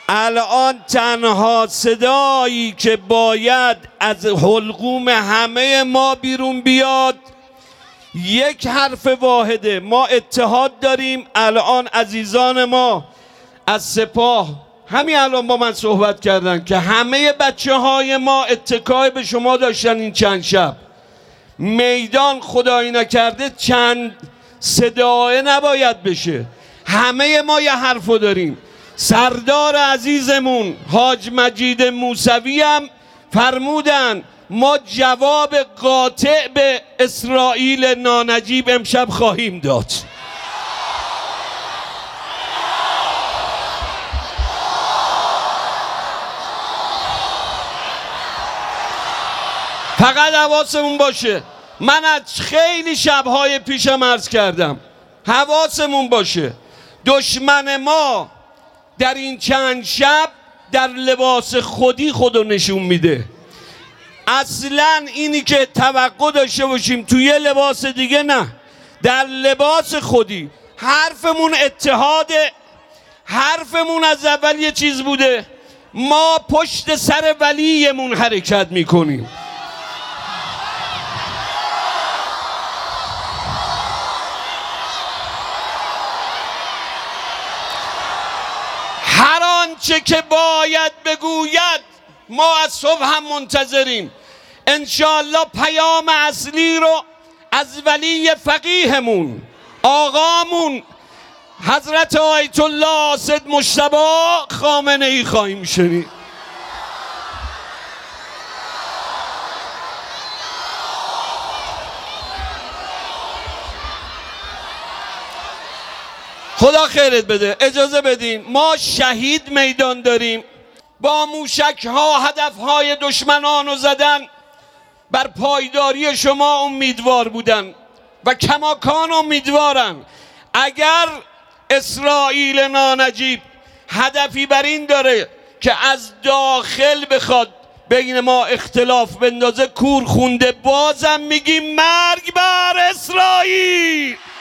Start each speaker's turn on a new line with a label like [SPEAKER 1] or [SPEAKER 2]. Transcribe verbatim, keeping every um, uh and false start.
[SPEAKER 1] الان تنها صدایی که باید از حلقوم همه ما بیرون بیاد یک حرف واحده. ما اتحاد داریم. الان عزیزان ما از سپاه همین الان با من صحبت کردن که همه بچه های ما اتکای به شما داشتن این چند شب. میدان خدایی نکرده چند صداه نباید بشه. همه ما یه حرفو داریم. سردار عزیزمون حاج مجید موسوی هم فرمودن ما جواب قاطع به اسرائیل نانجیب امشب خواهیم داد. فقط حواسمون باشه. من از خیلی شبهای پیشم عرض کردم حواسمون باشه دشمن ما در این چند شب در لباس خودی خودو نشون میده. اصلا اینی که توقع داشته باشیم توی یه لباس دیگه، نه، در لباس خودی. حرفمون اتحاده. حرفمون از اول یه چیز بوده، ما پشت سر ولیمون حرکت میکنیم. هر آنچه که باید بگوید ما از صبح هم منتظریم. انشاءالله پیام اصلی رو از ولی فقیهمون آقامون حضرت آیت الله سید مجتبی خامنه ای خواهیم شنید. خدا خیرت بده. اجازه بدین ما شهید میدان داریم. با موشک ها هدف های دشمنان رو زدن. بر پایداری شما امیدوار بودن و کماکان امیدوارن. اگر اسرائیل نانجیب هدفی بر این داره که از داخل بخواد بین ما اختلاف بندازه، کور خونده. بازم میگیم مرگ بر اسرائیل.